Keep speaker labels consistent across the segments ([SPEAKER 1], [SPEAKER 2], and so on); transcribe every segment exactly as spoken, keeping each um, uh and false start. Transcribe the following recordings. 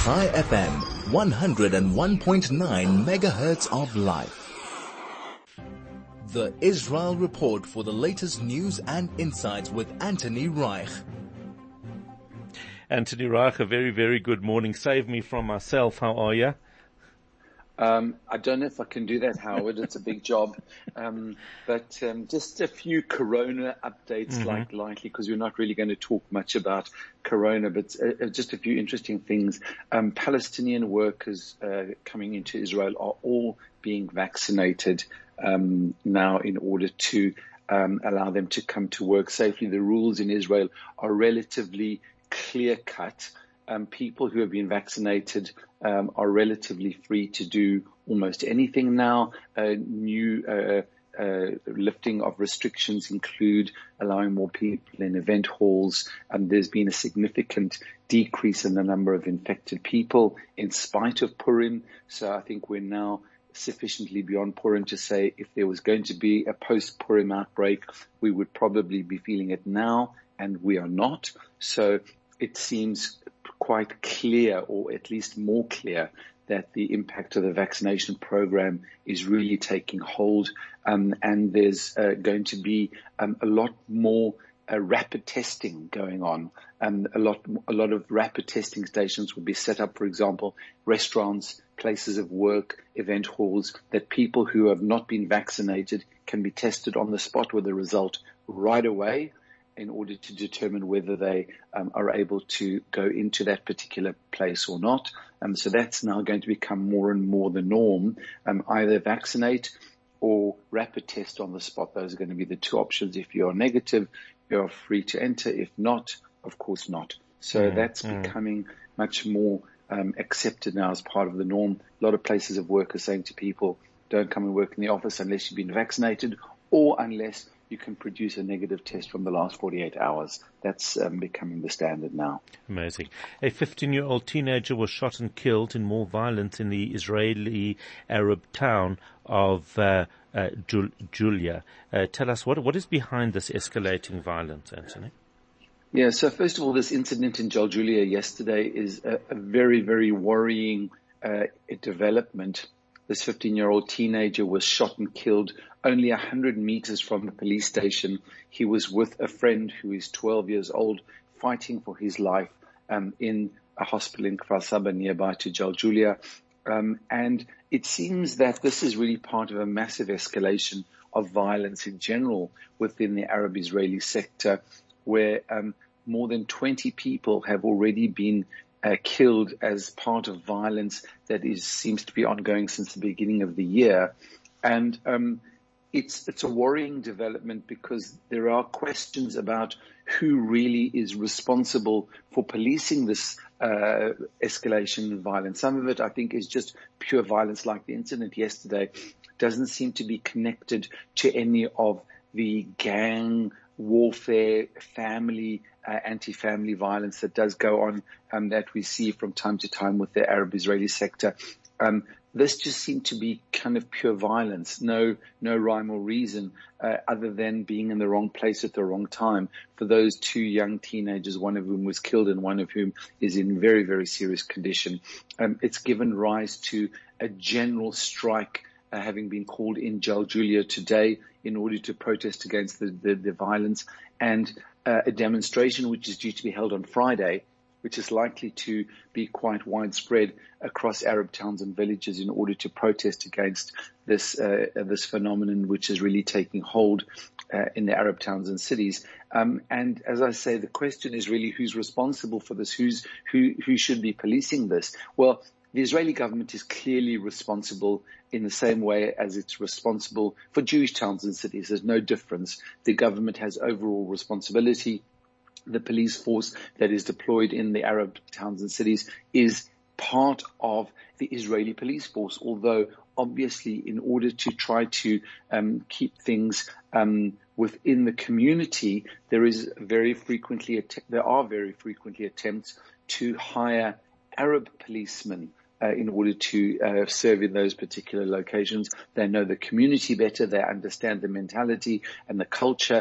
[SPEAKER 1] Chai F M, one oh one point nine megahertz of life. The Israel Report for the latest news and insights with Anthony Reich.
[SPEAKER 2] Anthony Reich, a very, very good morning. Save me from myself. How are you?
[SPEAKER 3] Um, I don't know if I can do that, Howard. It's a big job. Um, but um, just a few Corona updates, mm-hmm. like lightly, because we're not really going to talk much about Corona, but uh, just a few interesting things. Um, Palestinian workers uh, coming into Israel are all being vaccinated um, now in order to um, allow them to come to work safely. The rules in Israel are relatively clear-cut. Um, people who have been vaccinated um, are relatively free to do almost anything now. Uh, new uh, uh, lifting of restrictions include allowing more people in event halls. And there's been a significant decrease in the number of infected people in spite of Purim. So I think we're now sufficiently beyond Purim to say if there was going to be a post-Purim outbreak, we would probably be feeling it now, and we are not. So it seems quite clear, or at least more clear, that the impact of the vaccination program is really taking hold. Um, and there's uh, going to be um, a lot more uh, rapid testing going on. Um, a lot, a lot of rapid testing stations will be set up, for example, restaurants, places of work, event halls, that people who have not been vaccinated can be tested on the spot with a result right away, in order to determine whether they um, are able to go into that particular place or not. Um, so that's now going to become more and more the norm. Um, either vaccinate or rapid test on the spot. Those are going to be the two options. If you are negative, you are free to enter. If not, of course not. So mm, that's mm. becoming much more um, accepted now as part of the norm. A lot of places of work are saying to people, don't come and work in the office unless you've been vaccinated, or unless you can produce a negative test from the last forty-eight hours. That's um, becoming the standard now.
[SPEAKER 2] Amazing. A fifteen-year-old teenager was shot and killed in more violence in the Israeli Arab town of uh, uh, Jul- Julia. Uh, tell us, what what is behind this escalating violence, Anthony?
[SPEAKER 3] Yeah, so first of all, this incident in Jaljulia yesterday is a, a very, very worrying uh, development. This fifteen-year-old teenager was shot and killed only one hundred meters from the police station. He was with a friend who is twelve years old, fighting for his life um, in a hospital in Kfar Saba nearby to Jaljulia. Um, and it seems that this is really part of a massive escalation of violence in general within the Arab-Israeli sector, where um, more than twenty people have already been Uh, killed as part of violence that is seems to be ongoing since the beginning of the year. And um, it's it's a worrying development because there are questions about who really is responsible for policing this uh, escalation of violence. Some of it, I think, is just pure violence, like the incident yesterday. Doesn't seem to be connected to any of the gang warfare, family, uh, anti-family violence that does go on, um, that we see from time to time with the Arab-Israeli sector. Um, this just seemed to be kind of pure violence. No, no rhyme or reason, uh, other than being in the wrong place at the wrong time for those two young teenagers, one of whom was killed and one of whom is in very, very serious condition. Um, it's given rise to a general strike Uh, having been called in Jaljulia today in order to protest against the, the, the violence, and uh, a demonstration which is due to be held on Friday, which is likely to be quite widespread across Arab towns and villages in order to protest against this uh, this phenomenon, which is really taking hold uh, in the Arab towns and cities. Um, and as I say, the question is really who's responsible for this, who's who who should be policing this. Well, the Israeli government is clearly responsible in the same way as it's responsible for Jewish towns and cities. There's no difference. The government has overall responsibility. The police force that is deployed in the Arab towns and cities is part of the Israeli police force, although obviously in order to try to um, keep things um, within the community, there is very frequently att- there are very frequently attempts to hire Arab policemen Uh, in order to uh, serve in those particular locations. They know the community better, they understand the mentality and the culture.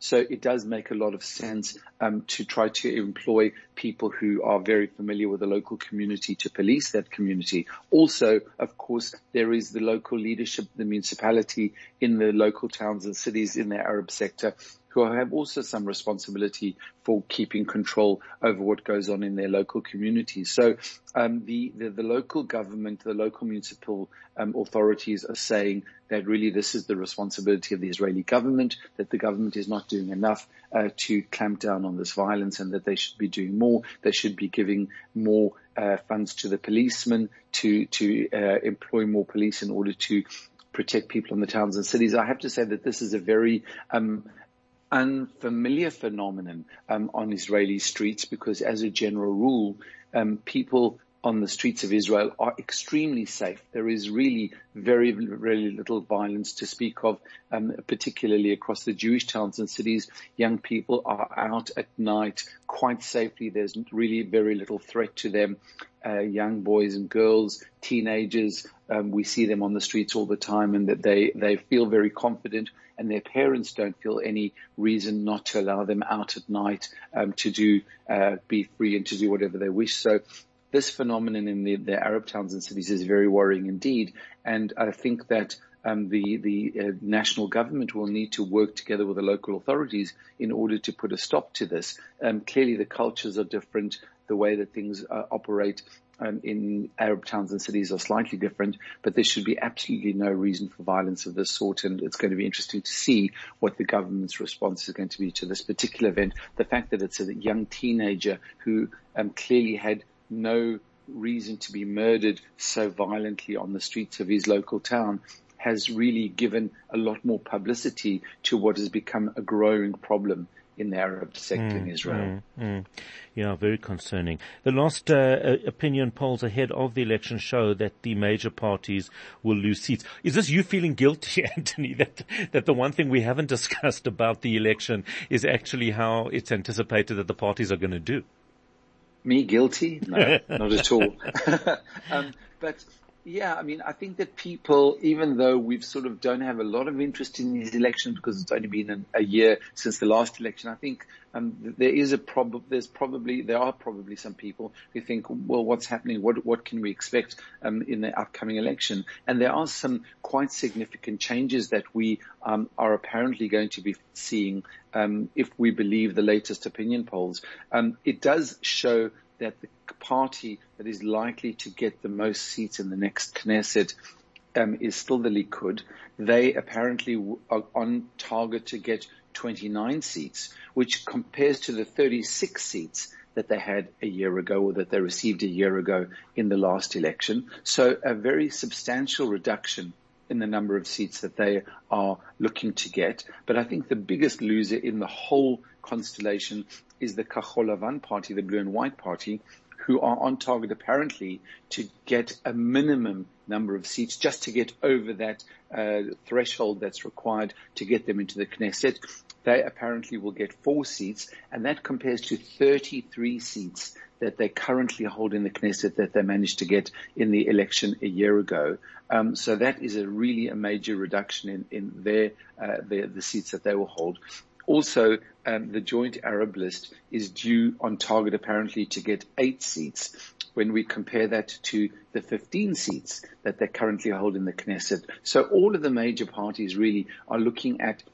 [SPEAKER 3] So it does make a lot of sense um, to try to employ people who are very familiar with the local community to police that community. Also, of course, there is the local leadership, the municipality in the local towns and cities in the Arab sector, who have also some responsibility for keeping control over what goes on in their local communities. So um, the, the, the local government, the local municipal um, authorities are saying that really this is the responsibility of the Israeli government, that the government is not doing enough uh, to clamp down on this violence, and that they should be doing more. They should be giving more uh, funds to the policemen to, to uh, employ more police in order to protect people in the towns and cities. I have to say that this is a very um, unfamiliar phenomenon um, on Israeli streets, because as a general rule, um, people on the streets of Israel are extremely safe. There is really very, very little violence to speak of, um, particularly across the Jewish towns and cities. Young people are out at night quite safely. There's really very little threat to them. Uh, young boys and girls, teenagers, um, we see them on the streets all the time, and that they, they feel very confident, and their parents don't feel any reason not to allow them out at night um, to do uh, be free and to do whatever they wish. So this phenomenon in the, the Arab towns and cities is very worrying indeed, and I think that um, the the uh, national government will need to work together with the local authorities in order to put a stop to this. Um, clearly, the cultures are different, the way that things uh, operate Um, in Arab towns and cities are slightly different, but there should be absolutely no reason for violence of this sort, and it's going to be interesting to see what the government's response is going to be to this particular event. The fact that it's a young teenager who um, clearly had no reason to be murdered so violently on the streets of his local town has really given a lot more publicity to what has become a growing problem in the Arab sector mm, in Israel.
[SPEAKER 2] Mm, mm. Yeah, very concerning. The last uh, opinion polls ahead of the election show that the major parties will lose seats. Is this you feeling guilty, Anthony, that that the one thing we haven't discussed about the election is actually how it's anticipated that the parties are going to do?
[SPEAKER 3] Me guilty? No, not at all. um, but yeah, I mean, I think that people, even though we've sort of don't have a lot of interest in these elections because it's only been an, a year since the last election, I think um, there is a prob- there's probably, there are probably some people who think, well, what's happening? What, what can we expect um, in the upcoming election? And there are some quite significant changes that we um, are apparently going to be seeing um, if we believe the latest opinion polls. Um, it does show that the party that is likely to get the most seats in the next Knesset um, is still the Likud. They apparently are on target to get twenty-nine seats, which compares to the thirty-six seats that they had a year ago, or that they received a year ago in the last election. So a very substantial reduction in the number of seats that they are looking to get. But I think the biggest loser in the whole constellation is the Kahol Lavan party, the Blue and White party, who are on target apparently to get a minimum number of seats just to get over that uh, threshold that's required to get them into the Knesset. They apparently will get four seats, and that compares to thirty-three seats that they currently hold in the Knesset that they managed to get in the election a year ago. Um, so that is a really a major reduction in, in their, uh, their, the seats that they will hold. Also, um, the Joint Arab List is due on target apparently to get eight seats when we compare that to the fifteen seats that they currently hold in the Knesset. So all of the major parties really are looking at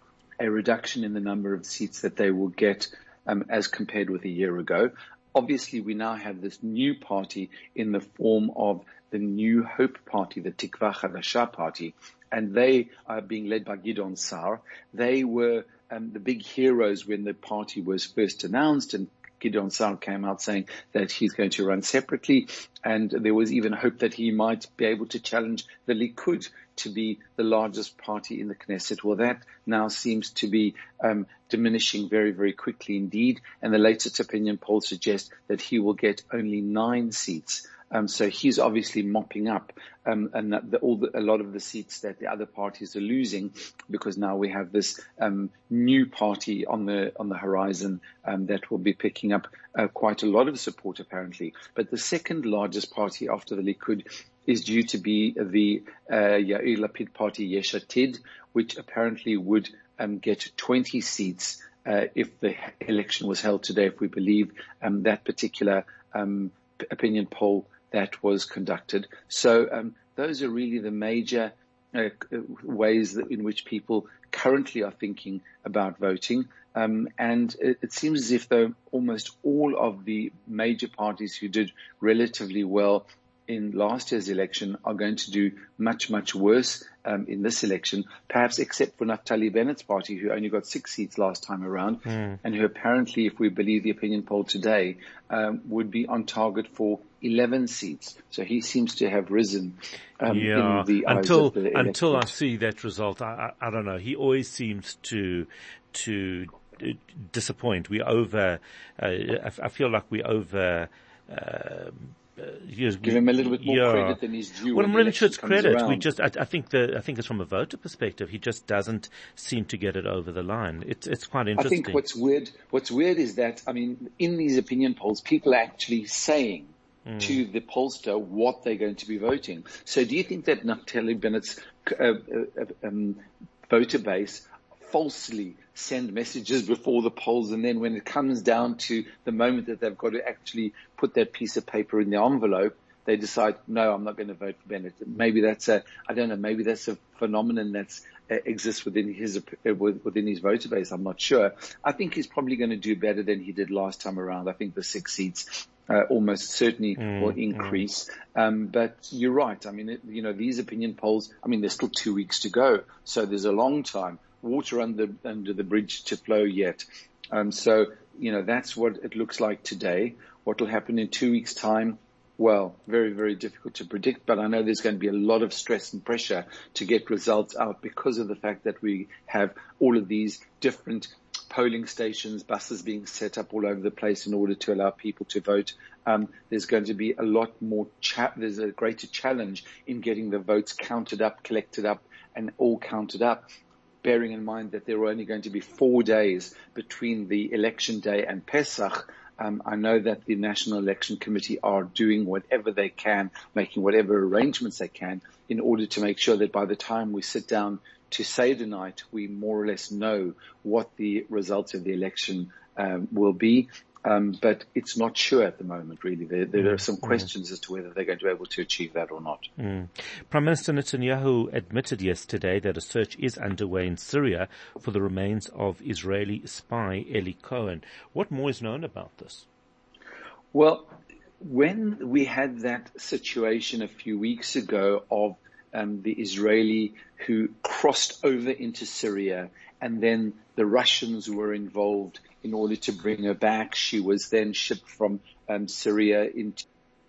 [SPEAKER 3] a reduction in the number of seats that they will get um, as compared with a year ago. Obviously, we now have this new party in the form of the New Hope Party, the Tikva Hadasha party, and they are being led by Gideon Sa'ar. They were um, the big heroes when the party was first announced, and Gideon Sa'ar came out saying that he's going to run separately, and there was even hope that he might be able to challenge the Likud to be the largest party in the Knesset. Well, that now seems to be um, diminishing very, very quickly indeed, and the latest opinion polls suggest that he will get only nine seats. Um, so he's obviously mopping up um, and the, all the, a lot of the seats that the other parties are losing, because now we have this um, new party on the on the horizon um, that will be picking up uh, quite a lot of support apparently. But the second largest party after the Likud is due to be the uh, Yair Lapid party, Yesh Atid, which apparently would um, get twenty seats uh, if the election was held today, if we believe um, that particular um, opinion poll that was conducted. So um, those are really the major uh, ways that, in which people currently are thinking about voting. Um, and it, it seems as if, though, almost all of the major parties who did relatively well in last year's election are going to do much, much worse um, in this election, perhaps except for Naftali Bennett's party, who only got six seats last time around, mm. and who apparently, if we believe the opinion poll today, um, would be on target for eleven seats. So he seems to have risen um,
[SPEAKER 2] yeah.
[SPEAKER 3] in the eyes
[SPEAKER 2] until,
[SPEAKER 3] of the electorate.
[SPEAKER 2] Until I see that result, I, I, I don't know. He always seems to to disappoint. We over, uh, I, I feel like we over... Uh, Uh, yes,
[SPEAKER 3] Give him a little bit more
[SPEAKER 2] yeah.
[SPEAKER 3] credit than he's due.
[SPEAKER 2] Well, I'm really sure it's credit.
[SPEAKER 3] Around.
[SPEAKER 2] We just, I, I think the, I think it's from a voter perspective. He just doesn't seem to get it over the line. It's, it's quite interesting.
[SPEAKER 3] I think what's weird, what's weird is that, I mean, in these opinion polls, people are actually saying mm. to the pollster what they're going to be voting. So do you think that Naftali Bennett's uh, uh, um, voter base falsely send messages before the polls, and then when it comes down to the moment that they've got to actually put that piece of paper in the envelope, they decide, no, I'm not going to vote for Bennett. Maybe that's a, I don't know, maybe that's a phenomenon that's uh, exists within his uh, within his voter base. I'm not sure. I think he's probably going to do better than he did last time around. I think the six seats uh, almost certainly mm, will increase. Mm. Um, but you're right. I mean, it, you know, these opinion polls, I mean, there's still two weeks to go, so there's a long time. Water under under the bridge to flow yet. Um, so, you know, that's what it looks like today. What will happen in two weeks' time? Well, very, very difficult to predict, but I know there's going to be a lot of stress and pressure to get results out because of the fact that we have all of these different polling stations, buses being set up all over the place in order to allow people to vote. Um, there's going to be a lot more, cha- there's a greater challenge in getting the votes counted up, collected up, and all counted up, bearing in mind that there are only going to be four days between the election day and Pesach. Um, I know that the National Election Committee are doing whatever they can, making whatever arrangements they can in order to make sure that by the time we sit down to Seder night, we more or less know what the results of the election um, will be. Um, but it's not sure at the moment, really. There, there are some questions mm. as to whether they're going to be able to achieve that or not.
[SPEAKER 2] Mm. Prime Minister Netanyahu admitted yesterday that a search is underway in Syria for the remains of Israeli spy Eli Cohen. What more is known about this?
[SPEAKER 3] Well, when we had that situation a few weeks ago of um, the Israeli who crossed over into Syria, and then the Russians were involved in order to bring her back. She was then shipped from um, Syria into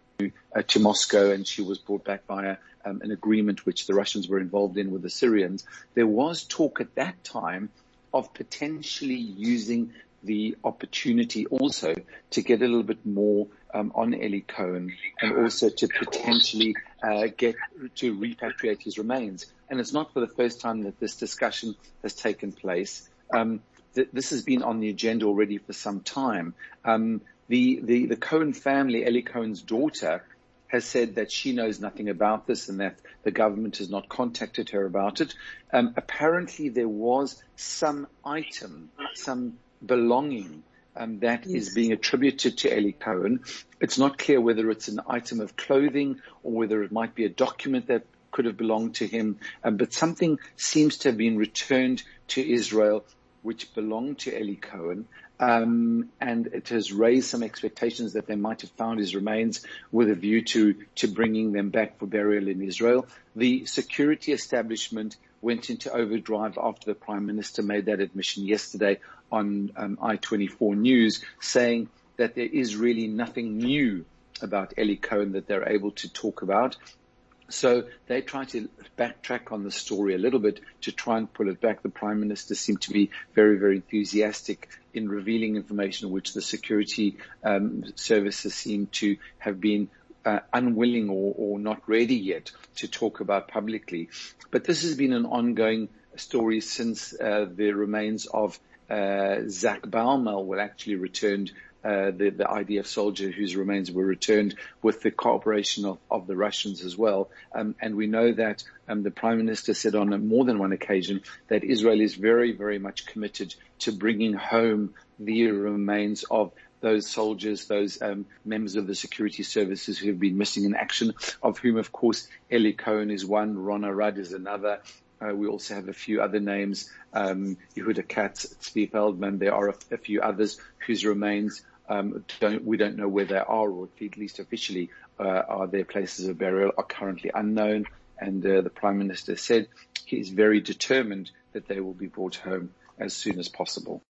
[SPEAKER 3] uh, to Moscow, and she was brought back via um, an agreement which the Russians were involved in with the Syrians. There was talk at that time of potentially using the opportunity also to get a little bit more um, on Eli Cohen, and also to potentially uh, get to repatriate his remains. And it's not for the first time that this discussion has taken place. Um, th- this has been on the agenda already for some time. Um, the, the, the Cohen family, Eli Cohen's daughter, has said that she knows nothing about this and that the government has not contacted her about it. Um, apparently there was some item, some belonging um, that yes. is being attributed to Eli Cohen. It's not clear whether it's an item of clothing or whether it might be a document that could have belonged to him, um, but something seems to have been returned to Israel which belonged to Eli Cohen, um, and it has raised some expectations that they might have found his remains with a view to, to bringing them back for burial in Israel. The security establishment went into overdrive after the Prime Minister made that admission yesterday on um, I twenty-four News, saying that there is really nothing new about Eli Cohen that they're able to talk about. So they try to backtrack on the story a little bit to try and pull it back. The Prime Minister seemed to be very, very enthusiastic in revealing information which the security um, services seem to have been uh, unwilling or, or not ready yet to talk about publicly. But this has been an ongoing story since uh, the remains of uh, Zach Baumel were actually returned uh, the, the I D F soldier whose remains were returned with the cooperation of, of the Russians as well. Um, and we know that um, the Prime Minister said on more than one occasion that Israel is very, very much committed to bringing home the remains of those soldiers, those um, members of the security services who have been missing in action, of whom, of course, Eli Cohen is one, Ron Arad is another. Uh, we also have a few other names, um, Yehuda Katz, Tzvi Feldman. There are a, a few others whose remains um, don't, we don't know where they are, or at least officially uh, are their places of burial are currently unknown. And uh, the Prime Minister said he is very determined that they will be brought home as soon as possible.